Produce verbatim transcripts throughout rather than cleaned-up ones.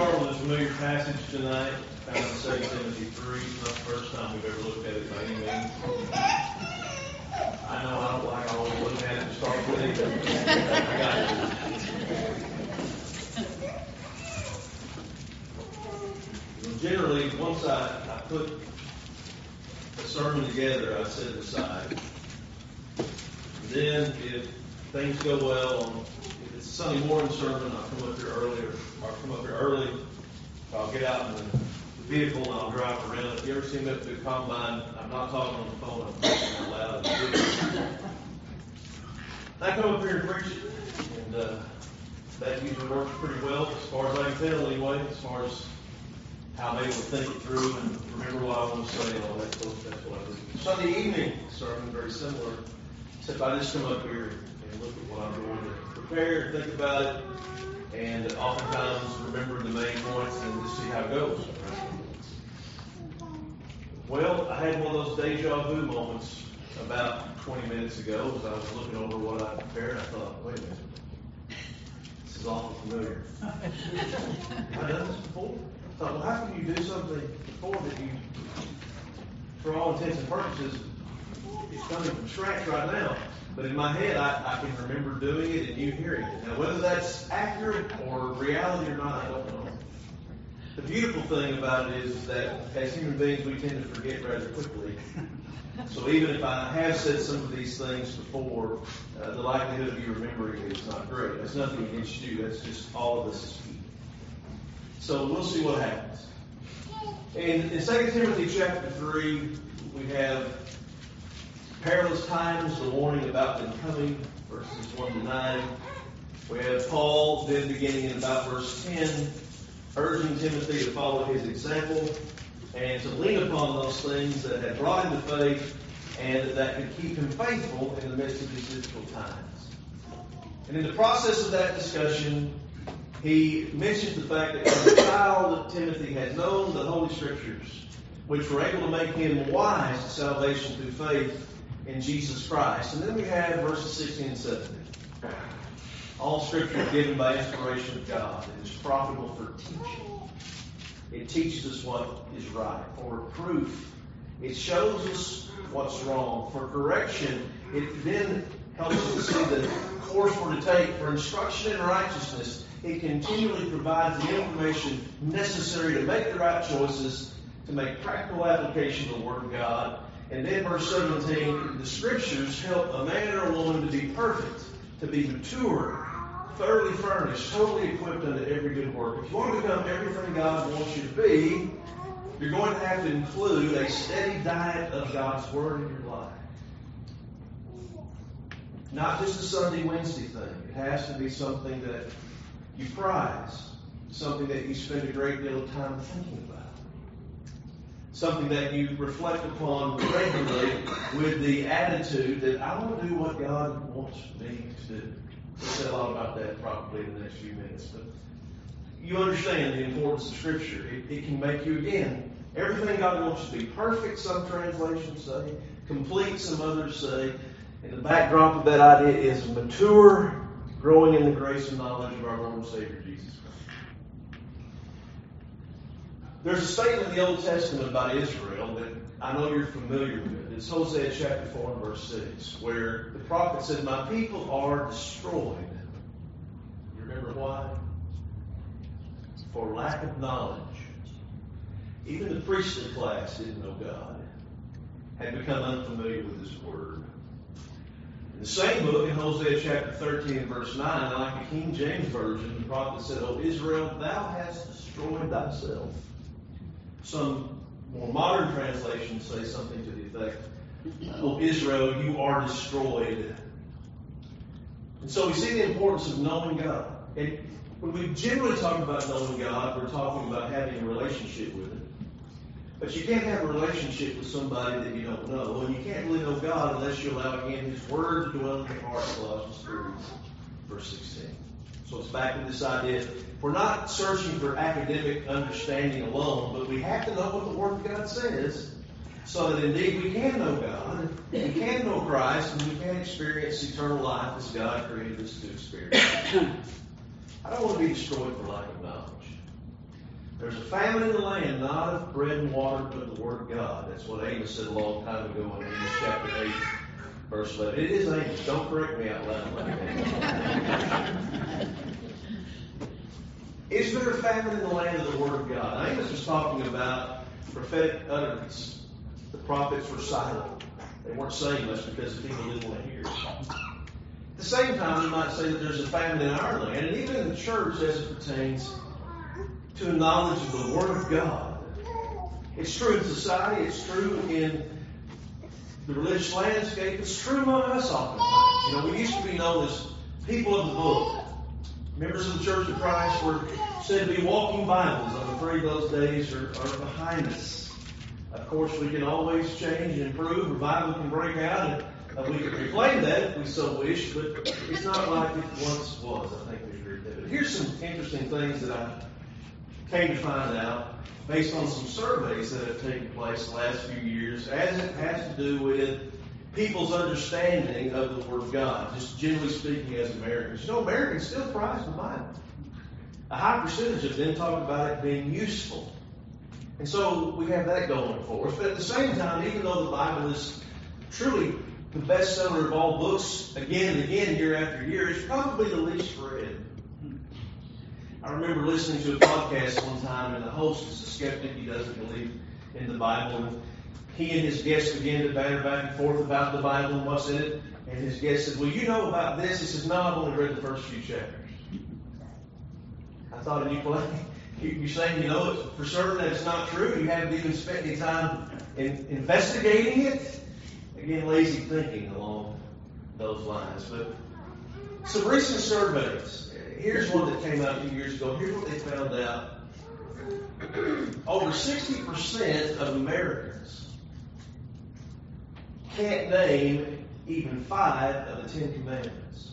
start with a familiar passage tonight, found in Second Timothy three. It's not the first time we've ever looked at it by any means. I know I don't like always looking at it to start with it, but I got it. Well, generally, once I, I put a sermon together, I set it aside. Then, if things go well, on, if it's a Sunday morning sermon, I'll come up here earlier. I'll come up here early. I'll get out in the vehicle and I'll drive around. If you ever seen me up to the combine, I'm not talking on the phone. I'm talking out loud. I come up here and preach it, and uh, that usually works pretty well, as far as I can tell, anyway. As far as how I'm able to think it through and remember what I want to say and all that. So that's what I do. Sunday evening sermon, very similar. Except I just come up here and look at what I'm going to prepare and think about it, and oftentimes remember the main points and just see how it goes. Well, I had one of those deja vu moments about twenty minutes ago as I was looking over what I prepared. I thought, wait a minute, this is awful familiar. Have I done this before? I thought, well, how can you do something before that you, for all intents and purposes, it's coming from scratch right now. But in my head, I, I can remember doing it and you hearing it. Now, whether that's accurate or reality or not, I don't know. The beautiful thing about it is that as human beings, we tend to forget rather quickly. So even if I have said some of these things before, uh, the likelihood of you remembering it is not great. That's nothing against you. That's just all of us as people. So we'll see what happens. And in Second Timothy chapter three, we have perilous times, the warning about them coming, verses one to nine. We have Paul then beginning in about verse ten, urging Timothy to follow his example and to lean upon those things that had brought him to faith and that could keep him faithful in the midst of these difficult times. And in the process of that discussion, he mentions the fact that as a child, Timothy had known the Holy Scriptures, which were able to make him wise to salvation through faith in Jesus Christ. And then we have verses sixteen and seventeen. All Scripture is given by inspiration of God and is profitable for teaching. It teaches us what is right. For reproof, it shows us what's wrong. For correction, it then helps us to see the course we're to take. For instruction in righteousness, it continually provides the information necessary to make the right choices, to make practical application of the Word of God. And then verse seventeen, the Scriptures help a man or a woman to be perfect, to be mature, thoroughly furnished, totally equipped unto every good work. If you want to become everything God wants you to be, you're going to have to include a steady diet of God's Word in your life. Not just a Sunday, Wednesday thing. It has to be something that you prize, something that you spend a great deal of time thinking about. Something that you reflect upon regularly with the attitude that I want to do what God wants me to do. We'll say a lot about that probably in the next few minutes. But you understand the importance of Scripture. It, it can make you, again, everything God wants you to be perfect, some translations say, complete, some others say. And the backdrop of that idea is mature, growing in the grace and knowledge of our Lord and Savior Jesus Christ. There's a statement in the Old Testament about Israel that I know you're familiar with. It's Hosea chapter four and verse six, where the prophet said, my people are destroyed. You remember why? For lack of knowledge. Even the priestly class didn't know God, had become unfamiliar with His Word. In the same book, in Hosea chapter thirteen and verse nine, like the King James Version, the prophet said, O Israel, thou hast destroyed thyself. Some more modern translations say something to the effect, O Israel, you are destroyed. And so we see the importance of knowing God. And when we generally talk about knowing God, we're talking about having a relationship with Him. But you can't have a relationship with somebody that you don't know. And you can't really know God unless you allow, again, His Word to dwell in your heart, Colossians three, verse sixteen. So it's back to this idea. We're not searching for academic understanding alone, but we have to know what the Word of God says so that indeed we can know God, we can know Christ, and we can experience eternal life as God created us to experience. I don't want to be destroyed for lack of knowledge. There's a famine in the land, not of bread and water, but the Word of God. That's what Amos said a long time ago in Amos chapter eight, verse eleven. It is Amos. Don't correct me out loud. Is there a famine in the land of the Word of God? Amos was talking about prophetic utterance. The prophets were silent. They weren't saying much because the people didn't want to hear it. At the same time, you might say that there's a famine in our land, and even in the church as it pertains to a knowledge of the Word of God. It's true in society. It's true in the religious landscape. It's true among us oftentimes. You know, we used to be known as people of the book. Members of the Church of Christ were said to be walking Bibles. I'm afraid those days are, are behind us. Of course, we can always change and improve. Revival can break out, and uh, we can reclaim that if we so wish, but it's not like it once was. I think we agree with that. But here's some interesting things that I came to find out based on some surveys that have taken place the last few years, as it has to do with people's understanding of the Word of God, just generally speaking as Americans. You know, Americans still prize the Bible. A high percentage of them talk about it being useful. And so we have that going for us. But at the same time, even though the Bible is truly the bestseller of all books, again and again, year after year, it's probably the least read. I remember listening to a podcast one time, and the host is a skeptic. He doesn't believe in the Bible. And he and his guest began to banter back and forth about the Bible and what's in it. And his guest said, well, you know about this? He says, no, I've only read the first few chapters. I thought, you play. You're saying you know it for certain that it's not true? You haven't even spent any time in investigating it? Again, lazy thinking along those lines. But some recent surveys. Here's one that came out a few years ago. Here's what they found out. Over sixty percent of Americans can't name even five of the Ten Commandments.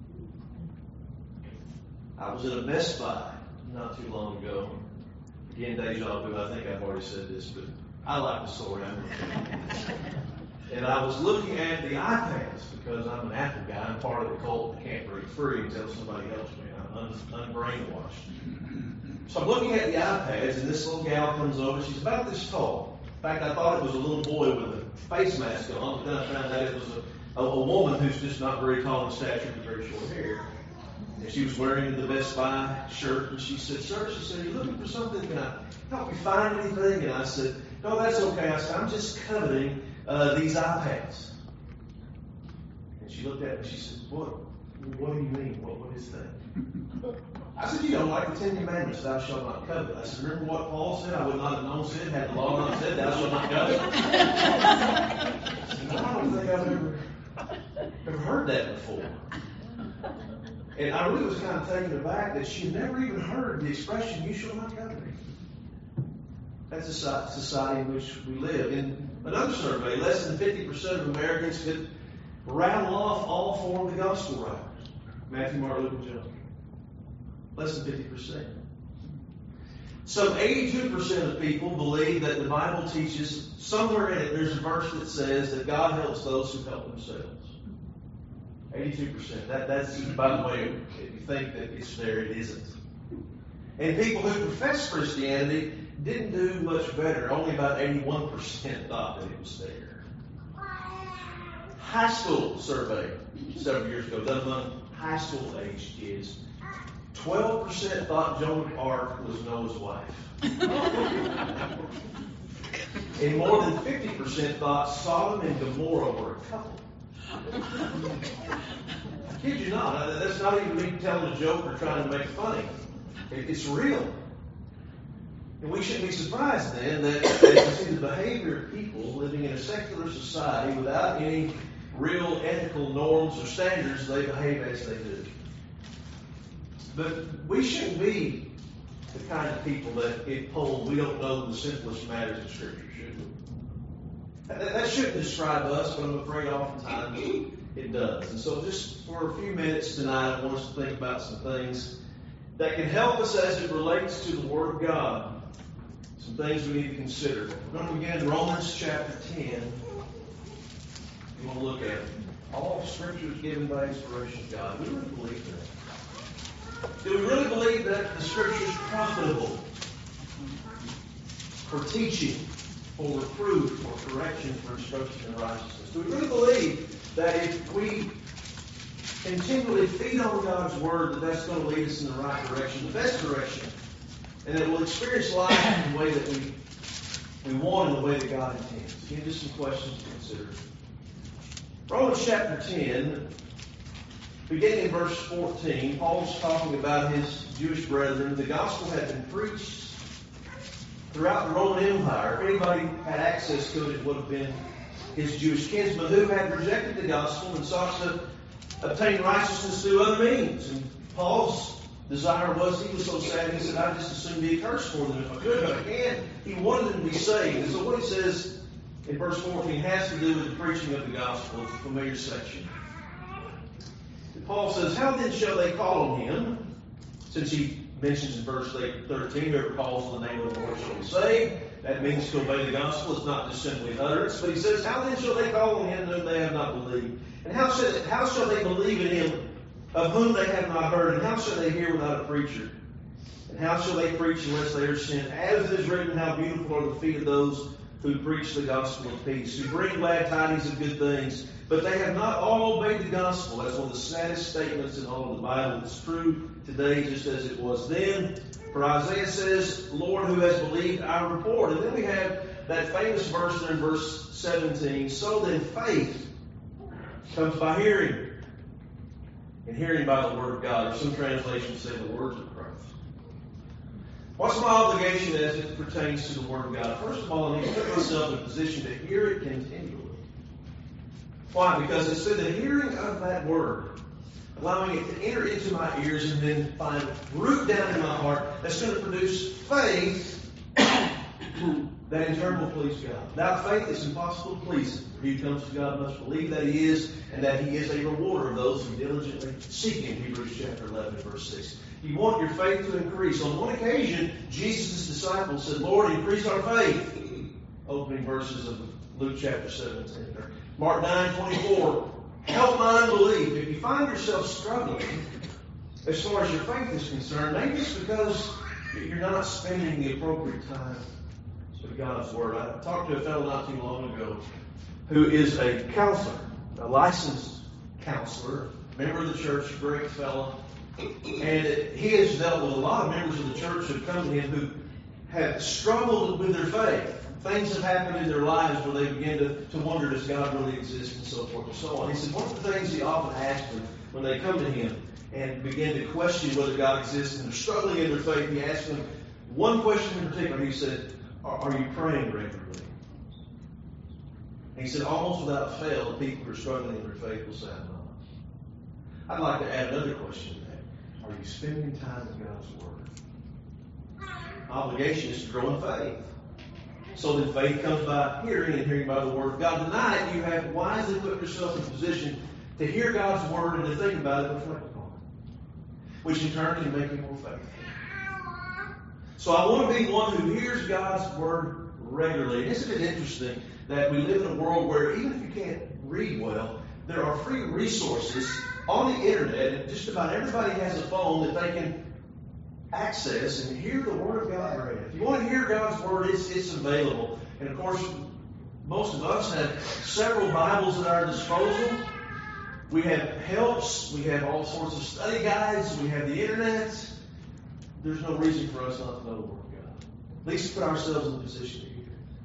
I was at a Best Buy not too long ago. Again, deja vu. I think I've already said this, but I like the story. I'm and I was looking at the iPads because I'm an Apple guy. I'm part of the cult that can't break free until somebody helps me. I'm un- unbrainwashed. So I'm looking at the iPads, and this little gal comes over. She's about this tall. In fact, I thought it was a little boy with a face mask on, but then I found out it was a, a, a woman who's just not very tall in stature with very short hair. And she was wearing the Best Buy shirt, and she said, sir, she said, are you looking for something? Can I help you find anything? And I said, no, that's okay. I said, I'm just coveting uh, these iPads. And she looked at me and she said, what? What do you mean? What, what is that? I said, you don't like the Ten Commandments, thou shalt not covet. I said, remember what Paul said? I would not have known sin, had the law not said, thou shalt not covet. I said, I don't think I've ever, ever heard that before. And I really was kind of taken aback that she had never even heard the expression, you shall not covet. That's the society in which we live. In another survey, less than fifty percent of Americans could rattle off all four of the gospel writers. Matthew, Mark, Luke, and John. Less than fifty percent. Some eighty-two percent of people believe that the Bible teaches, somewhere in it, there's a verse that says that God helps those who help themselves. eighty-two percent. That, that's, by the way, if you think that it's there, it isn't. And people who profess Christianity didn't do much better. Only about eighty-one percent thought that it was there. High school survey several years ago, done among high school age kids. twelve percent thought Joan of Arc was Noah's wife. And more than fifty percent thought Sodom and Gomorrah were a couple. I kid you not. That's not even me telling a joke or trying to make it funny. It's real. And we shouldn't be surprised then that as we see the behavior of people living in a secular society without any real ethical norms or standards, they behave as they do. But we shouldn't be the kind of people that get told we don't know the simplest matters of Scripture, should we? That, that shouldn't describe us, but I'm afraid oftentimes it does. And so just for a few minutes tonight, I want us to think about some things that can help us as it relates to the Word of God. Some things we need to consider. We're going to begin Romans chapter ten. You want to look at it. All Scripture is given by inspiration of God. Do we really believe that? Do we really believe that the Scripture is profitable? for teaching, for reproof, for correction, for instruction in righteousness. Do we really believe that if we continually feed on God's Word, that that's going to lead us in the right direction, the best direction, and that we'll experience life in the way that we, we want, in the way that God intends? Again, just some questions to consider. Romans chapter ten, beginning in verse fourteen, Paul's talking about his Jewish brethren. The gospel had been preached throughout the Roman Empire. If anybody had access to it, it would have been his Jewish kinsmen who had rejected the gospel and sought to obtain righteousness through other means. And Paul's desire was, he was so sad, he said, I'd just as soon be accursed for them if I could, but I can't. He wanted them to be saved. And so what he says in verse fourteen has to do with the preaching of the gospel. It's a familiar section. And Paul says, how then shall they call on him? Since he mentions in verse thirteen, whoever calls on the name of the Lord shall be saved. That means to obey the gospel. It's not just simply an utterance. But he says, how then shall they call on him whom they have not believed? And how shall, they, how shall they believe in him of whom they have not heard? And how shall they hear without a preacher? And how shall they preach unless they are sent? As it is written, how beautiful are the feet of those who preach the gospel of peace, who bring glad tidings of good things. But they have not all obeyed the gospel. That's one of the saddest statements in all of the Bible. It's true today just as it was then. For Isaiah says, Lord, who has believed our report? And then we have that famous verse there in verse seventeen. So then faith comes by hearing, and hearing by the word of God. Or some translations say the words of Christ. What's my obligation as it pertains to the word of God? First of all, I need to put myself in a position to hear it continually. Why? Because it said the hearing of that word, allowing it to enter into my ears and then find root down in my heart, that's going to produce faith that in turn will please God. Without faith, it's impossible to please Him. For he who comes to God must believe that He is, and that He is a rewarder of those who diligently seek Him. Hebrews chapter eleven, verse six. You want your faith to increase. On one occasion, Jesus' disciples said, Lord, increase our faith. Opening verses of Luke chapter seventeen. Or Mark nine, twenty-four. Help my unbelief. If you find yourself struggling as far as your faith is concerned, maybe it's because you're not spending the appropriate time with God's Word. I talked to a fellow not too long ago who is a counselor, a licensed counselor, member of the church, a great fellow. And he has dealt with a lot of members of the church who have come to him who have struggled with their faith. Things have happened in their lives where they begin to, to wonder, does God really exist, and so forth and so on. He said one of the things he often asks them when they come to him and begin to question whether God exists and they're struggling in their faith, he asks them one question in particular. He said, are, are you praying regularly? And he said, almost without fail, the people who are struggling in their faith will say, I'm not. I'd like to add another question to that. Are you spending time in God's Word? Obligation is to grow in faith. So then faith comes by hearing, and hearing by the Word of God. Tonight, you have wisely put yourself in a position to hear God's Word and to think about it and reflect upon it, which in turn can make you more faithful. So I want to be one who hears God's Word regularly. And isn't it interesting that we live in a world where even if you can't read well, there are free resources on the internet, and just about everybody has a phone that they can access and hear the Word of God read. If you want to hear God's Word, it's, it's available. And of course, most of us have several Bibles at our disposal. We have helps. We have all sorts of study guides. We have the internet. There's no reason for us not to know the Word of God. At least put ourselves in a position to hear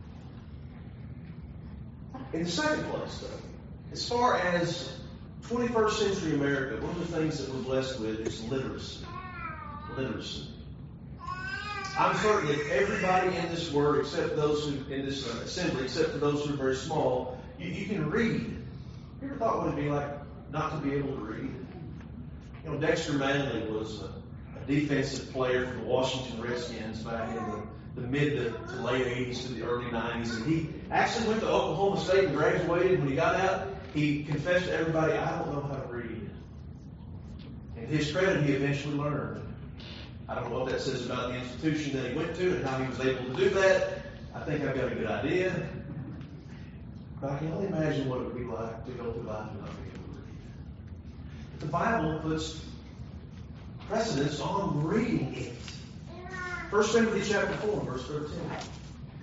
it. In the second place, though, as far as twenty-first century America, one of the things that we're blessed with is literacy. Literacy. I'm certain that everybody in this word, except those who in this uh, assembly, except for those who are very small, you, you can read. You ever thought what it'd be like not to be able to read? You know, Dexter Manley was a, a defensive player for the Washington Redskins back in the, the mid to, to late eighties to the early nineties, and he actually went to Oklahoma State and graduated. When he got out, he confessed to everybody, I don't know how to read. And to his credit, he eventually learned. I don't know what that says about the institution that he went to and how he was able to do that. I think I've got a good idea. But I can only imagine what it would be like to go through life and not be able to read. But the Bible puts precedence on reading it. First Timothy chapter four, verse thirteen.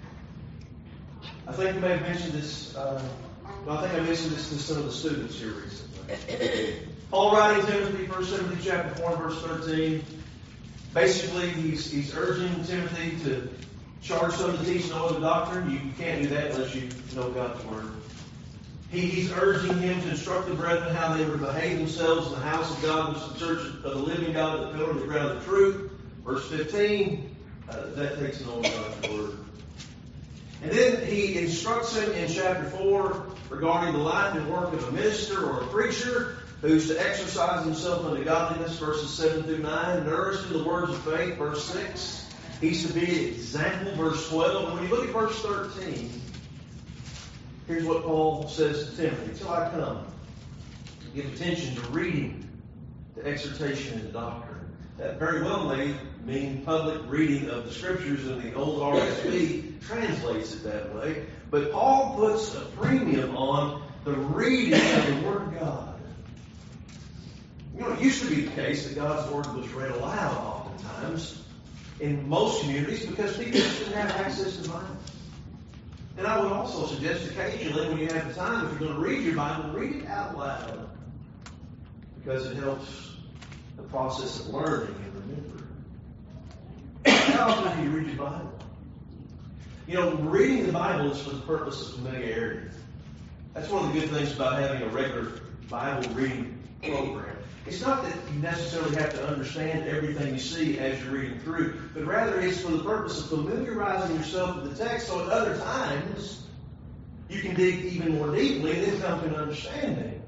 I think I may have mentioned this, uh, well, I think I mentioned this to some of the students here recently. Paul writing Timothy, First Timothy chapter four, verse thirteen. Basically, he's, he's urging Timothy to charge some to teach no other doctrine. You, you can't do that unless you know God's Word. He, he's urging him to instruct the brethren how they were to behave themselves in the house of God, which is the church of the living God, the pillar of the ground of the truth. Verse fifteen, uh, that takes note of God's Word. And then he instructs him in chapter four regarding the life and work of a minister or a preacher who's to exercise himself unto godliness, verses seven through nine, nourished in the words of faith, verse six. He's to be an example, verse twelve. And when you look at verse thirteen, here's what Paul says to Timothy. Till I come, give attention to reading, to exhortation and doctrine. That very well may mean public reading of the Scriptures, and the old R S V translates it that way. But Paul puts a premium on the reading of the Word of God. You know, it used to be the case that God's Word was read aloud oftentimes in most communities because people just didn't have access to Bibles. And I would also suggest occasionally when you have the time, if you're going to read your Bible, read it out loud because it helps the process of learning and remembering. How often do you read your Bible? You know, reading the Bible is for the purpose of familiarity. That's one of the good things about having a regular Bible reading program. It's not that you necessarily have to understand everything you see as you're reading through, but rather it's for the purpose of familiarizing yourself with the text so at other times you can dig even more deeply and then come to an understanding.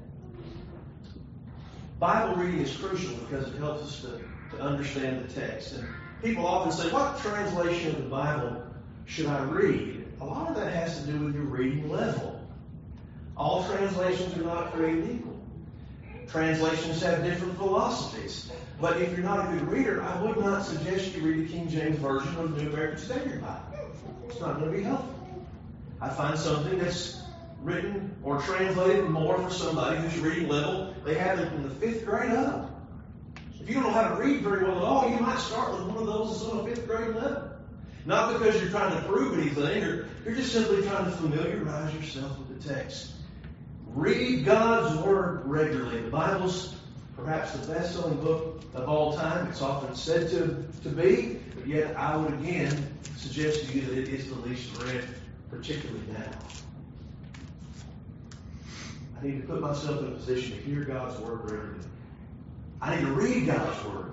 Bible reading is crucial because it helps us to, to understand the text. And people often say, what translation of the Bible should I read? A lot of that has to do with your reading level. All translations are not created equal. Translations have different philosophies. But if you're not a good reader, I would not suggest you read the King James Version or the New American Standard Bible. It's not going to be helpful. I find something that's written or translated more for somebody whose reading level, they have it from the fifth grade up. If you don't know how to read very well at all, you might start with one of those that's on a fifth grade level. Not because you're trying to prove anything, or you're just simply trying to familiarize yourself with the text. Read God's Word regularly. The Bible's perhaps the best-selling book of all time. It's often said to, to be, but yet I would again suggest to you that it is the least read, particularly now. I need to put myself in a position to hear God's Word regularly. I need to read God's Word.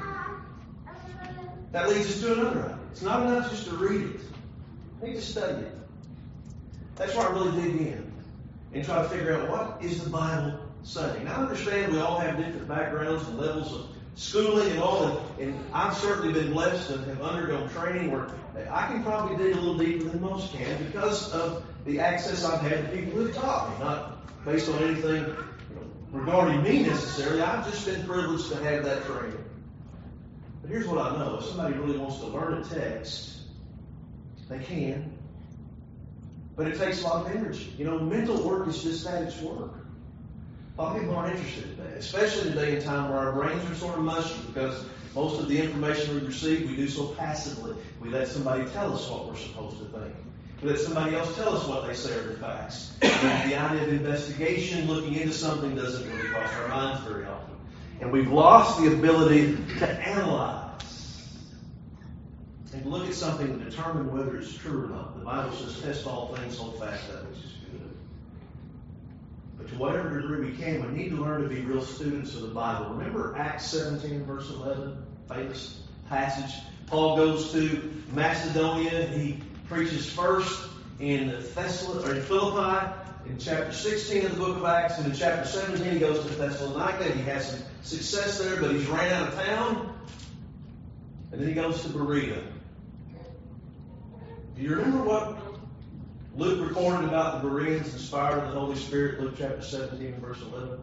That leads us to another idea. It's not enough just to read it. I need to study it. That's where I really dig in and try to figure out what is the Bible saying. Now, I understand we all have different backgrounds and levels of schooling and all, and, and I've certainly been blessed and have undergone training where I can probably dig a little deeper than most can because of the access I've had to people who have taught me, not based on anything you know, regarding me necessarily. I've just been privileged to have that training. But here's what I know. If somebody really wants to learn a text, they can. But it takes a lot of energy. You know, mental work is just that, it's work. A lot of people aren't interested in that, especially today in time where our brains are sort of mushy because most of the information we receive, we do so passively. We let somebody tell us what we're supposed to think. We let somebody else tell us what they say are the facts. And the idea of investigation, looking into something, doesn't really cross our minds very often. And we've lost the ability to analyze and to look at something and determine whether it's true or not. The Bible says, test all things, hold fast that which is good. But to whatever degree we can, we need to learn to be real students of the Bible. Remember Acts seventeen, verse eleven, famous passage. Paul goes to Macedonia. He preaches first in Thessalonica, or in Philippi, in chapter sixteen of the book of Acts, and in chapter seventeen he goes to Thessalonica. He has some success there, but he's ran out of town. And then he goes to Berea. Do you remember what Luke recorded about the Bereans inspired of the Holy Spirit, Luke chapter seventeen, verse eleven?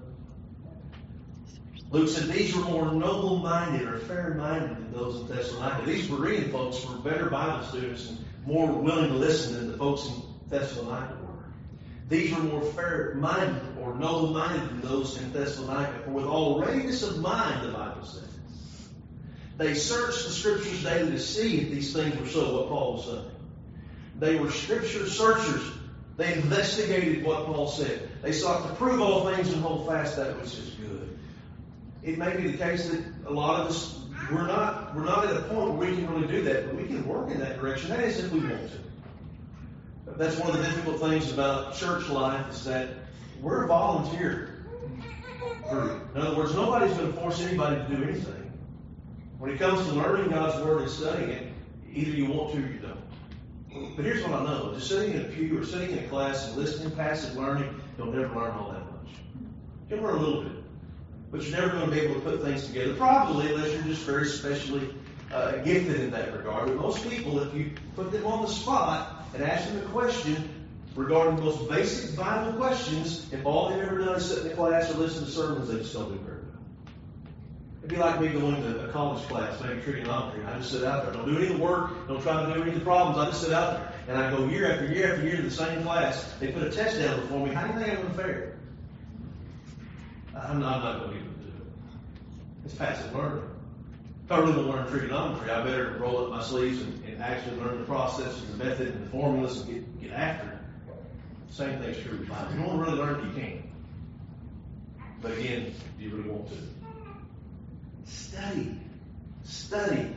Luke said these were more noble-minded or fair-minded than those in Thessalonica. These Berean folks were better Bible students and more willing to listen than the folks in Thessalonica were. These were more fair-minded or noble-minded than those in Thessalonica. For with all readiness of mind, the Bible says, they searched the Scriptures daily to see if these things were so, what Paul was saying. They were Scripture searchers. They investigated what Paul said. They sought to prove all things and hold fast that which is good. It may be the case that a lot of us, we're not, we're not at a point where we can really do that, but we can work in that direction. That is if we want to. That's one of the difficult things about church life is that we're a volunteer group. In other words, nobody's going to force anybody to do anything. When it comes to learning God's Word and studying it, either you want to or you don't. But here's what I know. Just sitting in a pew or sitting in a class and listening, passive learning, you'll never learn all that much. You'll learn a little bit. But you're never going to be able to put things together, probably unless you're just very specially uh, gifted in that regard. But most people, if you put them on the spot and ask them a question regarding the most basic Bible questions, if all they've ever done is sit in a class or listen to sermons, they just don't do very well. It'd be like me going to a college class, maybe trigonometry. I just sit out there. Don't do any of the work. Don't try to do any of the problems. I just sit out there. And I go year after year after year to the same class. They put a test down before me. How do you think I'm going to fare? I'm not, I'm not going to be able to do it. It's passive learning. If I really want to learn trigonometry, I better roll up my sleeves and, and actually learn the process and the method and the formulas and get, get after it. Same thing's true with Bible. If you want to really learn it, you can. But again, do you really want to? Study. Study.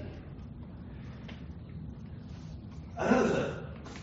Another thing.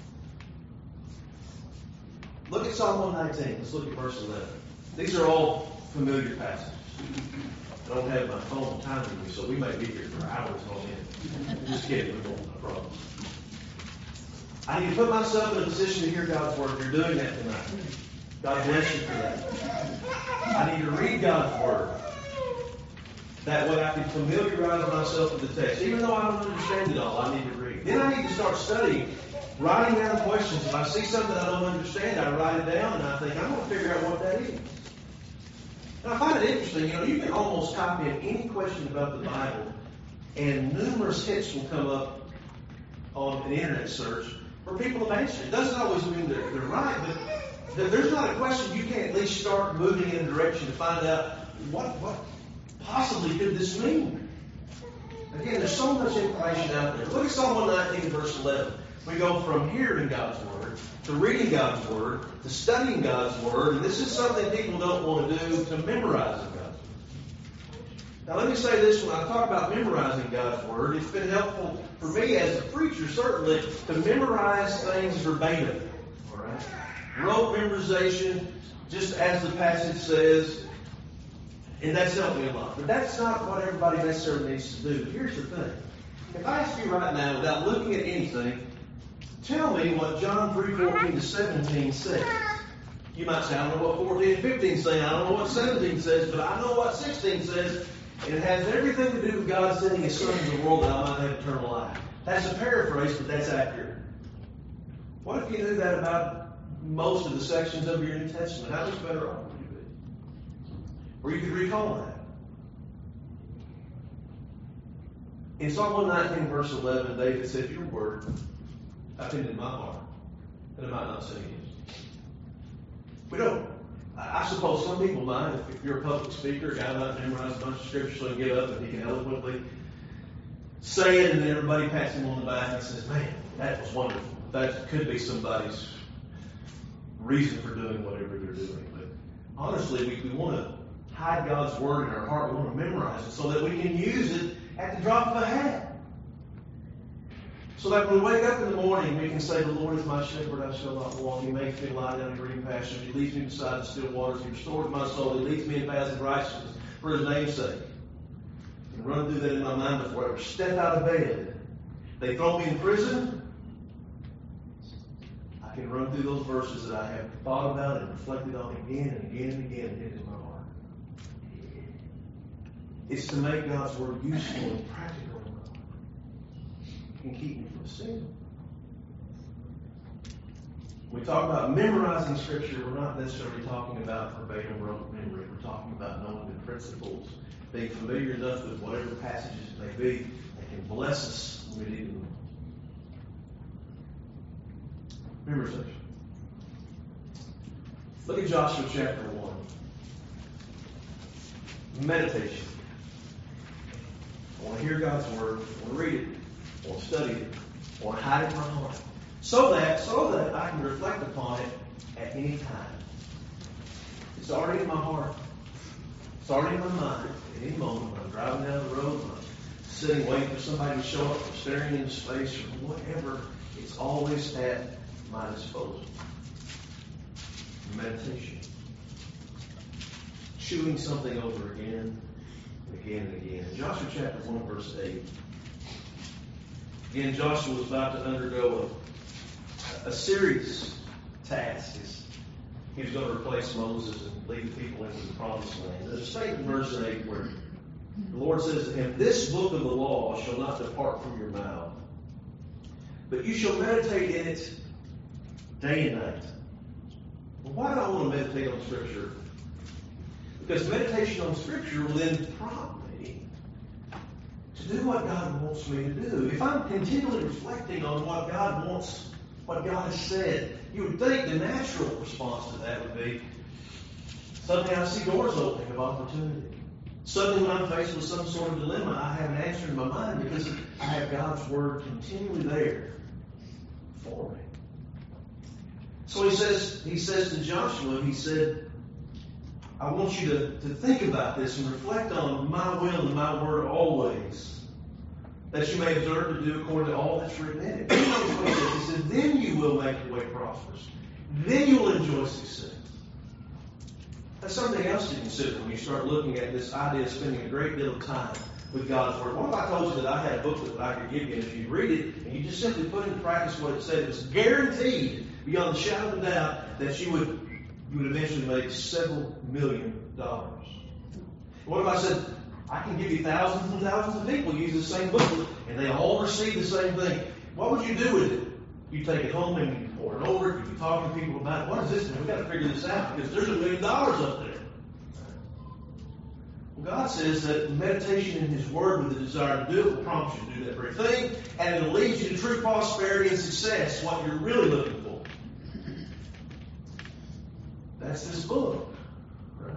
Look at Psalm one nineteen. Let's look at verse eleven. These are all familiar passages. I don't have my phone time with me, so we may be here for hours on end. Just kidding. We won't. I promise. I need to put myself in a position to hear God's Word. You're doing that tonight. God bless you for that. I need to read God's Word. That way I can familiarize myself with the text. Even though I don't understand it all, I need to read. Then I need to start studying, writing down questions. If I see something I don't understand, I write it down and I think, I'm going to figure out what that is. And I find it interesting, you know, you can almost copy in any question about the Bible, and numerous hits will come up on an internet search where people have answered. It doesn't always mean they're, they're right, but there's not a question you can't at least start moving in a direction to find out what what possibly could this mean. Again, there's so much information out there. Look at Psalm one nineteen, verse eleven. We go from hearing God's Word to reading God's Word to studying God's Word, and this is something people don't want to do, to memorizing God's Word. Now let me say this, when I talk about memorizing God's Word, it's been helpful for me as a preacher, certainly, to memorize things verbatim. All right? Rote memorization, just as the passage says, and that's helped me a lot. But that's not what everybody necessarily needs to do. Here's the thing. If I ask you right now, without looking at anything, tell me what John three fourteen to seventeen says. You might say, I don't know what fourteen and fifteen say. I don't know what seventeen says, but I know what sixteen says. And it has everything to do with God sending His Son into the world that I might have eternal life. That's a paraphrase, but that's accurate. What if you knew that about most of the sections of your New Testament? How much better off would you be? Or you could recall that. In Psalm one nineteen, verse eleven, David said, your word I've hidden in my heart, that I might not sin against you. We don't. I suppose some people might. If you're a public speaker, a guy might memorize a bunch of scripture so he can get up and he can eloquently say it, and then everybody pats him on the back and says, man, that was wonderful. That could be somebody's reason for doing whatever they're doing. But honestly, we, we want to hide God's Word in our heart. We want to memorize it so that we can use it at the drop of a hat. So that when we wake up in the morning, we can say, the Lord is my shepherd, I shall not want. He makes me lie down in green pastures. He leads me beside the still waters. He restores my soul. He leads me in paths of righteousness for His name's sake. And run through that in my mind before I ever step out of bed. They throw me in prison. I can run through those verses that I have thought about and reflected on again and again and again and hit in my heart. It's to make God's Word useful and practical. Can keep me from sin. When we talk about memorizing Scripture, we're not necessarily talking about verbatim rote memory. We're talking about knowing the principles, being familiar enough with whatever passages it may be that can bless us when we need them. Memorization. Look at Joshua chapter one. Meditation. I want to hear God's Word. I want to read it. I want to study it. I want to hide it in my heart. So that, so that I can reflect upon it at any time. It's already in my heart. It's already in my mind. At any moment when I'm driving down the road, when I'm sitting waiting for somebody to show up, or staring into space, or whatever, it's always at my disposal. Meditation. Chewing something over again and again and again. In Joshua chapter one, verse eight. Again, Joshua was about to undergo a, a serious task. He was going to replace Moses and lead the people into the promised land. There's a statement in verse eight where the Lord says to him, "This book of the law shall not depart from your mouth, but you shall meditate in it day and night." Well, why do I want to meditate on Scripture? Because meditation on Scripture will then prompt me to do what God wants me to do. If I'm continually reflecting on what God wants, what God has said, you would think the natural response to that would be, suddenly I see doors opening of opportunity. Suddenly when I'm faced with some sort of dilemma, I have an answer in my mind because I have God's Word continually there for me. So he says, he says to Joshua, he said, I want you to, to think about this and reflect on my will and my word always, that you may observe to do according to all that's written in it. He knows what he said. He said, then you will make your way prosperous. Then you will enjoy success. That's something else to consider when you start looking at this idea of spending a great deal of time with God's Word. What if I told you that I had a booklet that I could give you, and if you read it and you just simply put into practice what it said, it was guaranteed, beyond a shadow of a doubt, that you would you would eventually make several million dollars. What if I said, I can give you thousands and thousands of people use the same booklet, and they all receive the same thing? What would you do with it? You take it home and you pour it over it, you talk to people about it. What is this? We've got to figure this out because there's a million dollars up there. Well, God says that meditation in His Word with the desire to do it will prompt you to do that very thing, and it will lead you to true prosperity and success, what you're really looking for. That's this book, right?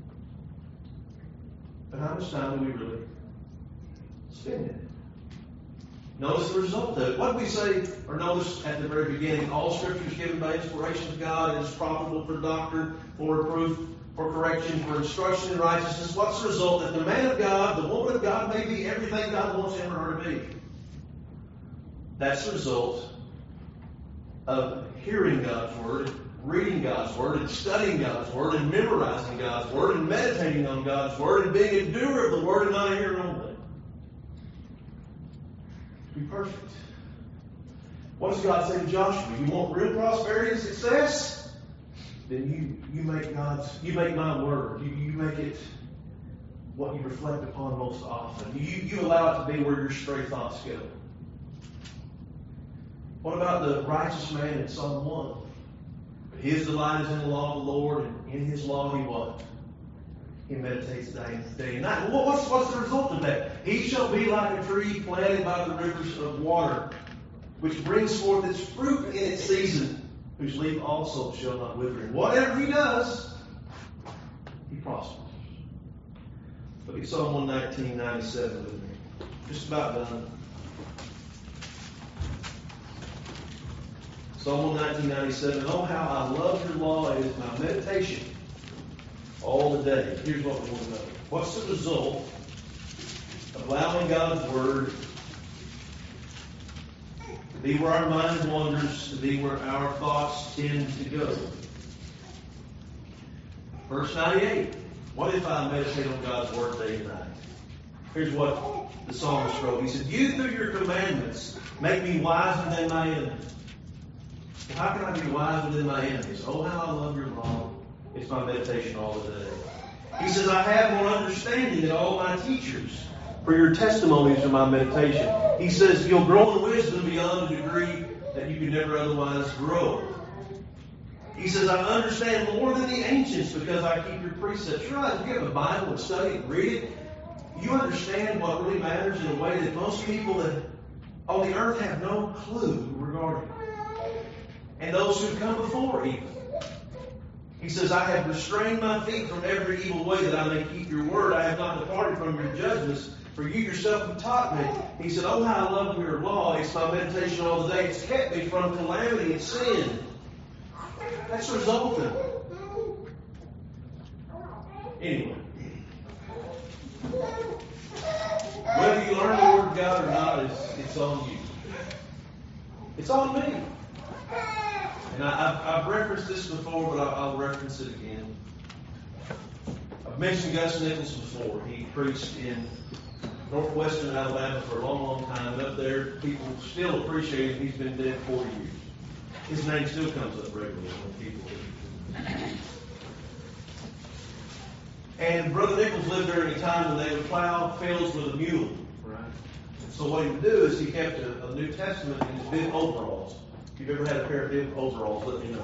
But how much time do we really spend in it? Notice the result of it. What did we say, or notice at the very beginning, all Scripture is given by inspiration of God and is profitable for doctrine, for reproof, for correction, for instruction in righteousness. What's the result? That the man of God, the woman of God may be everything God wants him or her to be. That's the result of hearing God's Word, reading God's Word, and studying God's Word, and memorizing God's Word, and meditating on God's Word, and being a doer of the Word and not a hearer only. Be perfect. What does God say to Joshua? You want real prosperity and success? Then you, you make God's, you make my Word. You, you make it what you reflect upon most often. You, you allow it to be where your stray thoughts go. What about the righteous man in Psalm one? His delight is in the law of the Lord, and in His law he what? He meditates day, day and night. Well, what's, what's the result of that? He shall be like a tree planted by the rivers of water, which brings forth its fruit in its season, whose leaf also shall not wither. And whatever he does, he prospers. Look at Psalm one nineteen, ninety-seven with me. Just about done. Psalm one nineteen, ninety-seven. Oh, how I love your law. It is my meditation all the day. Here's what we want to know. What's the result of allowing God's Word to be where our mind wanders, to be where our thoughts tend to go? Verse ninety-eight. What if I meditate on God's Word day and night? Here's what the psalmist wrote. He said, you through your commandments make me wiser than my enemies. How can I be wiser than my enemies? Oh, how I love your law. It's my meditation all the day. He says, I have more understanding than all my teachers, for your testimonies are my meditation. He says, you'll grow in wisdom beyond a degree that you could never otherwise grow. He says, I understand more than the ancients because I keep your precepts. You realize if you have a Bible and study it and read it, you understand what really matters in a way that most people that on the earth have no clue regarding. And those who come before even. He says, I have restrained my feet from every evil way that I may keep your word. I have not departed from your judgments, for you yourself have taught me. He said, oh, how I love your law. It's my meditation all the day. It's kept me from calamity and sin. That's the result of it. Anyway. Whether you learn the Word of God or not, it's, it's on you. It's on me. And I, I've, I've referenced this before, but I'll, I'll reference it again. I've mentioned Gus Nichols before. He preached in northwestern Alabama for a long, long time. And up there, people still appreciate him. He's been dead forty years. His name still comes up regularly when people. And Brother Nichols lived during a time when they would plow fields with a mule, right? And so what he would do is he kept a, a New Testament in his bib overalls. If you've ever had a pair of bib overalls, let me know.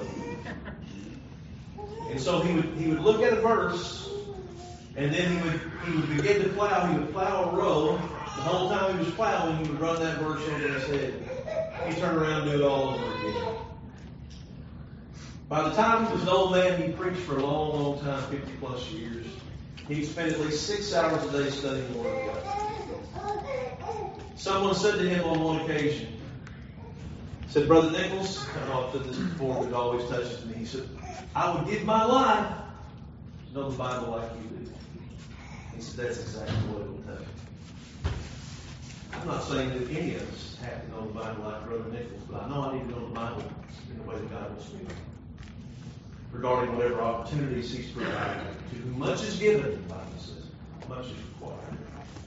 And so he would he would look at a verse, and then he would he would begin to plow. He would plow a row. The whole time he was plowing, he would run that verse over his head. He'd turn around and do it all over again. By the time he was an old man, he preached for a long, long time, fifty plus years. He spent at least six hours a day studying the Word of God. Someone said to him on one occasion, said, Brother Nichols, I don't know if I've said this before, but it always touches me. He said, I would give my life to know the Bible like you do. He said, that's exactly what it will take. I'm not saying that any of us have to know the Bible like Brother Nichols, but I know I need to know the Bible in the way that God wants me to. Regarding whatever opportunities He's provided. To whom much is given, the Bible says, much is required.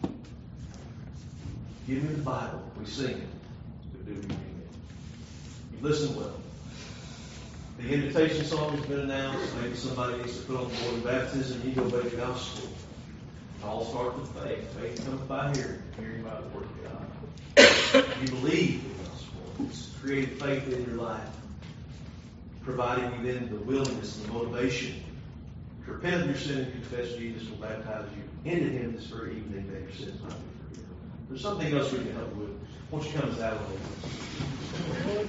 Give me the Bible. We sing it. But do we read it? You listen well. The invitation song has been announced. Maybe somebody needs to put on the board of baptism. You go back to gospel. It all starts with faith. Faith comes by hearing, hearing by the Word of God. You believe the gospel. It's created faith in your life, providing you then the willingness and the motivation to repent of your sin and confess Jesus will baptize you into Him this very evening that your sins might be forgiven. There's something else we can help with. Won't you come as Alan?